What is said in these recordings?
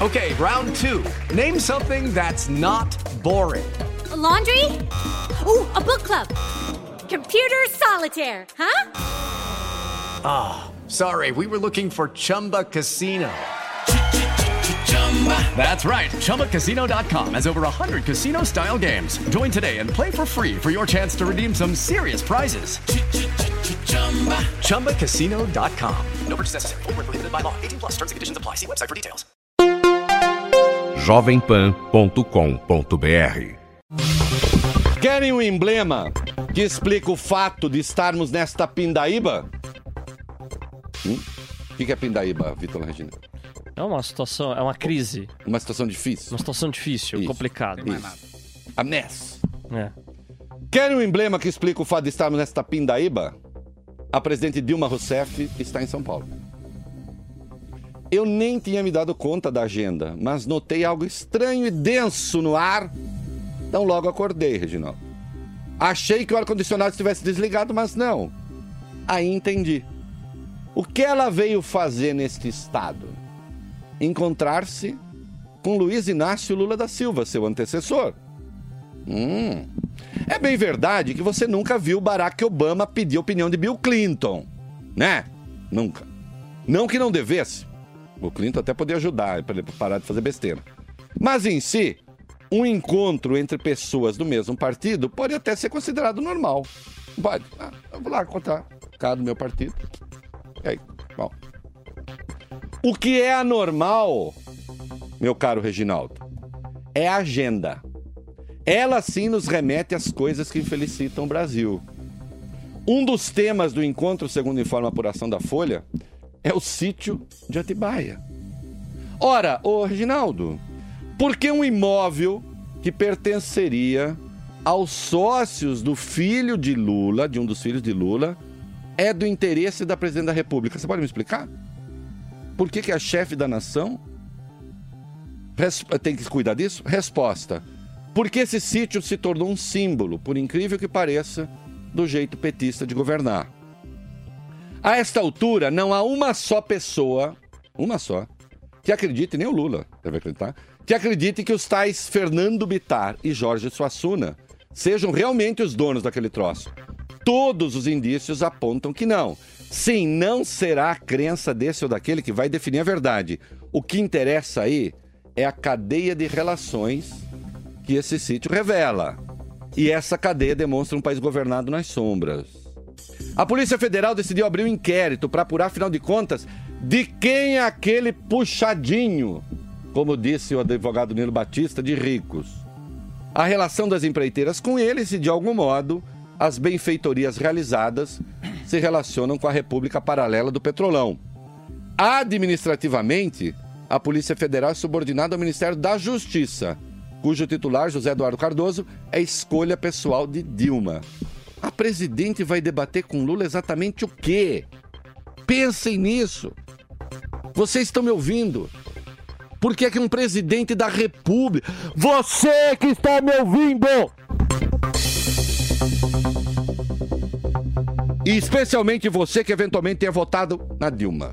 Okay, round 2. Name something that's not boring. A laundry? Ooh, a book club. Computer solitaire, huh? Sorry, we were looking for Chumba Casino. That's right. ChumbaCasino.com has over 100 casino-style games. Join today and play for free for your chance to redeem some serious prizes. ChumbaCasino.com. No purchase necessary. Void where prohibited by law. 18+ terms and conditions apply. See website for details. jovempan.com.br. Querem um emblema que explica o fato de estarmos nesta pindaíba? O que é pindaíba, Vitor Regina? É uma situação, é uma crise. Uma situação difícil. Uma situação difícil, Isso. complicada. A mess. É. Querem um emblema que explica o fato de estarmos nesta pindaíba? A presidente Dilma Rousseff está em São Paulo. Eu nem tinha me dado conta da agenda, mas notei algo estranho e denso no ar. Então logo acordei, Reginaldo. Achei que o ar-condicionado estivesse desligado, mas não. Aí entendi. O que ela veio fazer neste estado? Encontrar-se com Luiz Inácio Lula da Silva, seu antecessor. É bem verdade que você nunca viu Barack Obama pedir a opinião de Bill Clinton, né? Nunca. Não que não devesse. O Clinton até podia ajudar para ele parar de fazer besteira. Mas em si, um encontro entre pessoas do mesmo partido pode até ser considerado normal. Pode. Eu vou lá encontrar o cara do meu partido. E aí, bom. O que é anormal, meu caro Reginaldo, é a agenda. Ela sim nos remete às coisas que felicitam o Brasil. Um dos temas do encontro, segundo informa a apuração da Folha, é o sítio de Atibaia. Ora, ô Reginaldo, por que um imóvel que pertenceria aos sócios do filho de Lula, de um dos filhos de Lula, é do interesse da presidente da República? Você pode me explicar? Por que a chefe da nação tem que cuidar disso? Resposta: porque esse sítio se tornou um símbolo, por incrível que pareça, do jeito petista de governar. A esta altura, não há uma só pessoa, que acredite, nem o Lula deve acreditar, que acredite que os tais Fernando Bittar e Jorge Suassuna sejam realmente os donos daquele troço. Todos os indícios apontam que não. Sim, não será a crença desse ou daquele que vai definir a verdade. O que interessa aí é a cadeia de relações que esse sítio revela. E essa cadeia demonstra um país governado nas sombras. A Polícia Federal decidiu abrir um inquérito para apurar, afinal de contas, de quem é aquele puxadinho, como disse o advogado Nilo Batista, de ricos. A relação das empreiteiras com eles e, de algum modo, as benfeitorias realizadas se relacionam com a República Paralela do Petrolão. Administrativamente, a Polícia Federal é subordinada ao Ministério da Justiça, cujo titular, José Eduardo Cardoso, é escolha pessoal de Dilma. A presidente vai debater com Lula exatamente o quê? Pensem nisso. Vocês estão me ouvindo? Por que é que um presidente da República... Você que está me ouvindo! E especialmente você que eventualmente tenha votado na Dilma.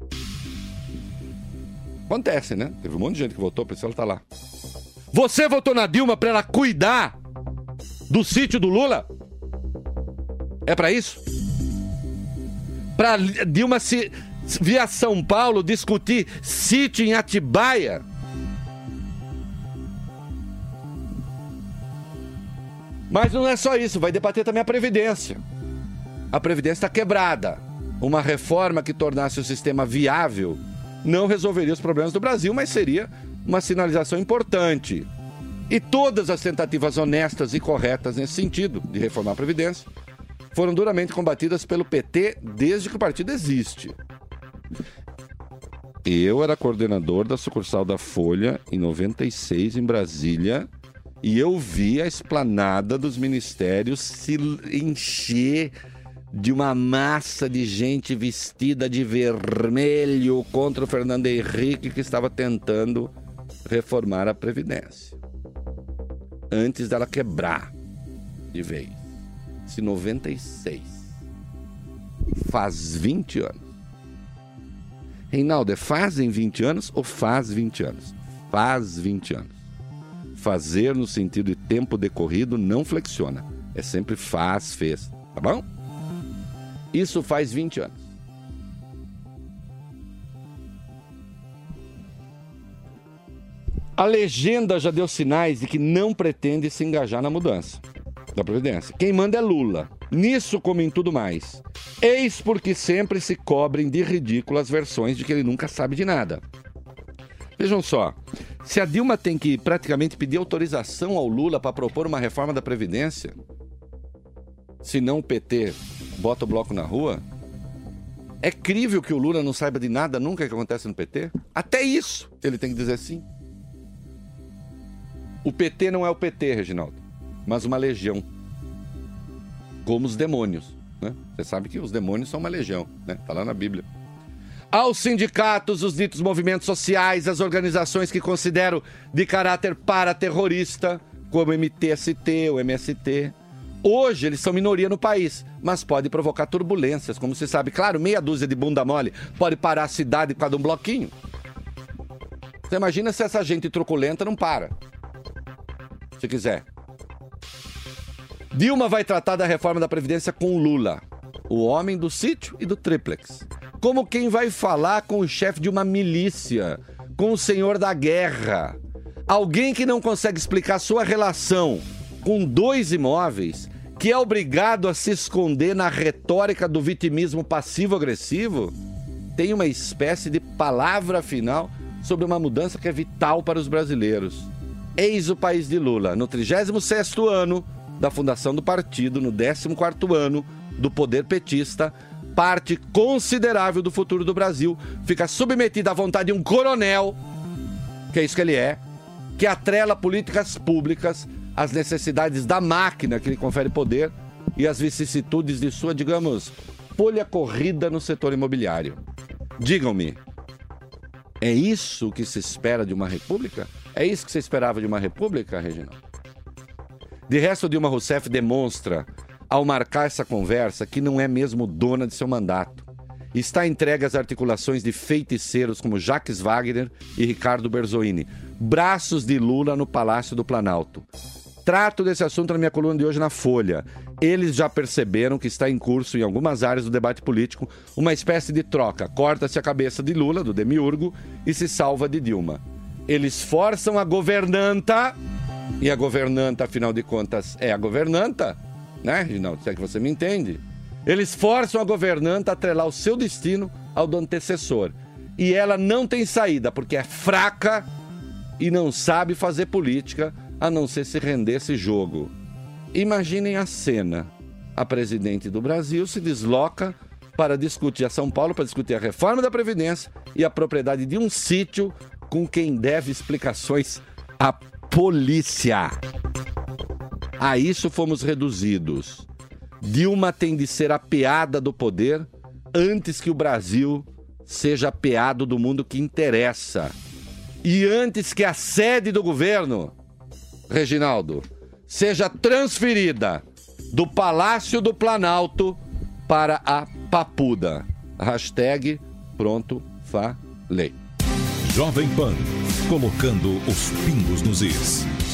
Acontece, né? Teve um monte de gente que votou, por isso ela tá lá. Você votou na Dilma para ela cuidar do sítio do Lula? É para isso? Para Dilma se via São Paulo discutir sítio em Atibaia? Mas não é só isso, vai debater também a Previdência. A Previdência está quebrada. Uma reforma que tornasse o sistema viável não resolveria os problemas do Brasil, mas seria uma sinalização importante. E todas as tentativas honestas e corretas nesse sentido, de reformar a Previdência, foram duramente combatidas pelo PT desde que o partido existe. Eu era coordenador da sucursal da Folha em 96, em Brasília, e eu vi a esplanada dos ministérios se encher de uma massa de gente vestida de vermelho contra o Fernando Henrique, que estava tentando reformar a Previdência. Antes dela quebrar de vez. Esse 96. Faz 20 anos. Reinaldo, fazem 20 anos ou faz 20 anos? Faz 20 anos. Fazer no sentido de tempo decorrido não flexiona. É sempre faz, fez. Tá bom? Isso faz 20 anos. A legenda já deu sinais de que não pretende se engajar na mudança da Previdência. Quem manda é Lula. Nisso como em tudo mais. Eis porque sempre se cobrem de ridículas versões de que ele nunca sabe de nada. Vejam só, se a Dilma tem que praticamente pedir autorização ao Lula para propor uma reforma da Previdência, senão o PT bota o bloco na rua, é crível que o Lula não saiba de nada nunca que acontece no PT? Até isso ele tem que dizer sim. O PT não é o PT, Reginaldo, mas uma legião. Como os demônios, né? Você sabe que os demônios são uma legião, né? Tá lá na Bíblia. Aos sindicatos, os ditos movimentos sociais, as organizações que considero de caráter paraterrorista, como o MTST, o MST. Hoje eles são minoria no país, mas pode provocar turbulências, como se sabe. Claro, meia dúzia de bunda mole pode parar a cidade por causa de um bloquinho. Você imagina se essa gente truculenta não para. Se quiser. Dilma vai tratar da reforma da Previdência com Lula, o homem do sítio e do triplex. Como quem vai falar com o chefe de uma milícia, com o senhor da guerra. Alguém que não consegue explicar sua relação com 2 imóveis, que é obrigado a se esconder na retórica do vitimismo passivo-agressivo, tem uma espécie de palavra final sobre uma mudança que é vital para os brasileiros. Eis o país de Lula, no 36º ano da fundação do partido, no 14º ano do poder petista, parte considerável do futuro do Brasil fica submetida à vontade de um coronel, que é isso que ele é, que atrela políticas públicas às necessidades da máquina que lhe confere poder e às vicissitudes de sua, digamos, folha corrida no setor imobiliário. Digam-me, é isso que se espera de uma república? É isso que você esperava de uma república, Reginaldo? De resto, Dilma Rousseff demonstra, ao marcar essa conversa, que não é mesmo dona de seu mandato. Está entregue às articulações de feiticeiros como Jacques Wagner e Ricardo Berzoini, braços de Lula no Palácio do Planalto. Trato desse assunto na minha coluna de hoje na Folha. Eles já perceberam que está em curso, em algumas áreas do debate político, uma espécie de troca. Corta-se a cabeça de Lula, do demiurgo, e se salva de Dilma. Eles forçam a governanta, e a governanta, afinal de contas, é a governanta, né, Reginaldo? Se é que você me entende. Eles forçam a governanta a atrelar o seu destino ao do antecessor. E ela não tem saída, porque é fraca e não sabe fazer política, a não ser se render esse jogo. Imaginem a cena. A presidente do Brasil se desloca para discutir a São Paulo, para discutir a reforma da Previdência e a propriedade de um sítio com quem deve explicações à polícia. A isso fomos reduzidos. Dilma tem de ser apeada do poder antes que o Brasil seja apeado do mundo que interessa. E antes que a sede do governo, Reginaldo, seja transferida do Palácio do Planalto para a Papuda. Hashtag pronto, falei. Jovem Pan, colocando os pingos nos is.